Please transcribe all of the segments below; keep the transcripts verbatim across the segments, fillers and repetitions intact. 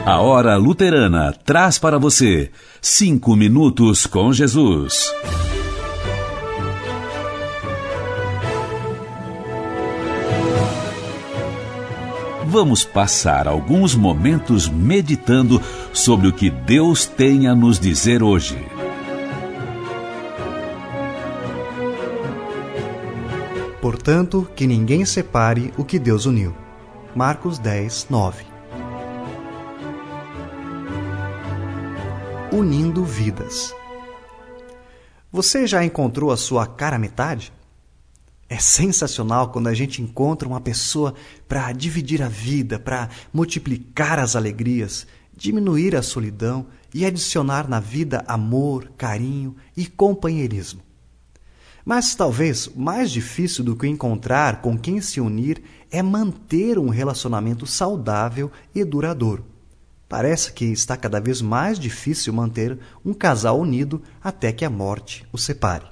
A Hora Luterana traz para você cinco minutos com Jesus. Vamos passar alguns momentos meditando sobre o que Deus tem a nos dizer hoje. Portanto, que ninguém separe o que Deus uniu. Marcos dez, nove. Unindo vidas. Você já encontrou a sua cara metade? É sensacional quando a gente encontra uma pessoa para dividir a vida, para multiplicar as alegrias, diminuir a solidão e adicionar na vida amor, carinho e companheirismo. Mas talvez mais difícil do que encontrar com quem se unir é manter um relacionamento saudável e duradouro. Parece que está cada vez mais difícil manter um casal unido até que a morte os separe.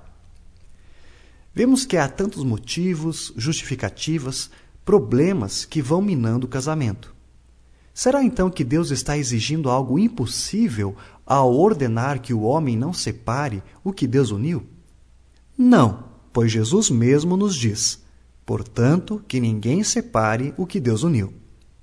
Vemos que há tantos motivos, justificativas, problemas que vão minando o casamento. Será então que Deus está exigindo algo impossível ao ordenar que o homem não separe o que Deus uniu? Não, pois Jesus mesmo nos diz: portanto, que ninguém separe o que Deus uniu.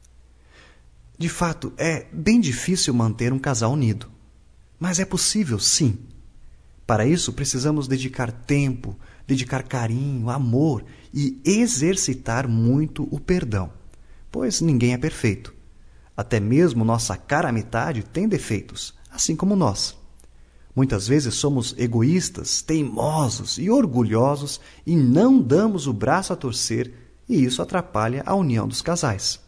De fato, é bem difícil manter um casal unido. Mas é possível, sim. Para isso, precisamos dedicar tempo, dedicar carinho, amor e exercitar muito o perdão. Pois ninguém é perfeito. Até mesmo nossa cara metade tem defeitos, assim como nós. Muitas vezes somos egoístas, teimosos e orgulhosos e não damos o braço a torcer, e isso atrapalha a união dos casais.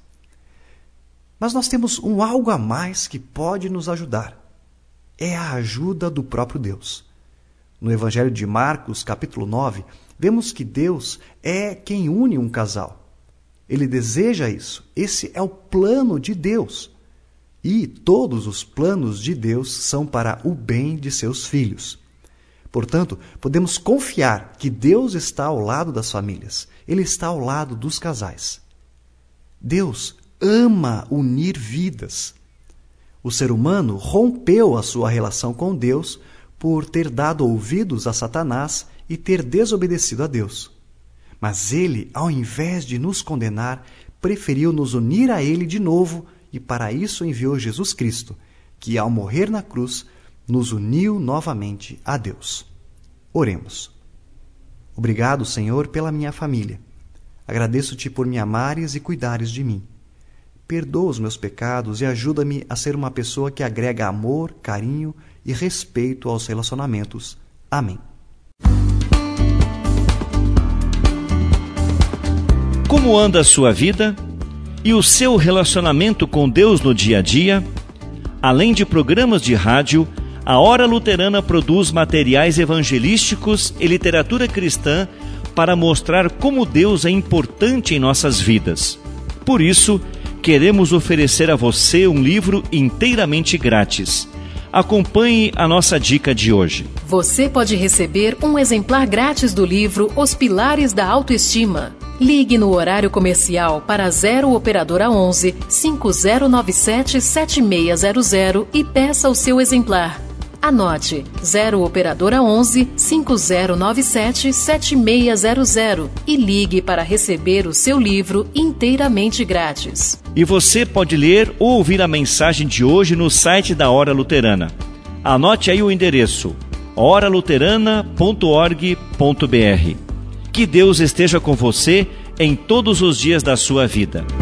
Mas nós temos um algo a mais que pode nos ajudar. É a ajuda do próprio Deus. No Evangelho de Marcos, capítulo nove, vemos que Deus é quem une um casal. Ele deseja isso. Esse é o plano de Deus. E todos os planos de Deus são para o bem de seus filhos. Portanto, podemos confiar que Deus está ao lado das famílias. Ele está ao lado dos casais. Deus ama unir vidas. O ser humano rompeu a sua relação com Deus por ter dado ouvidos a Satanás e ter desobedecido a Deus. Mas ele, ao invés de nos condenar, preferiu nos unir a ele de novo e para isso enviou Jesus Cristo, que ao morrer na cruz, nos uniu novamente a Deus. Oremos. Obrigado, Senhor, pela minha família. Agradeço-te por me amares e cuidares de mim. Perdoa os meus pecados e ajuda-me a ser uma pessoa que agrega amor, carinho e respeito aos relacionamentos. Amém. Como anda a sua vida e o seu relacionamento com Deus no dia a dia? Além de programas de rádio, a Hora Luterana produz materiais evangelísticos e literatura cristã para mostrar como Deus é importante em nossas vidas. Por isso, queremos oferecer a você um livro inteiramente grátis. Acompanhe a nossa dica de hoje. Você pode receber um exemplar grátis do livro Os Pilares da Autoestima. Ligue no horário comercial para zero Operadora onze, cinco zero nove sete, sete seis zero zero e peça o seu exemplar. Anote zero Operadora onze, cinco zero nove sete, sete seis zero zero e ligue para receber o seu livro inteiramente grátis. E você pode ler ou ouvir a mensagem de hoje no site da Hora Luterana. Anote aí o endereço: hora luterana ponto org ponto br. Que Deus esteja com você em todos os dias da sua vida.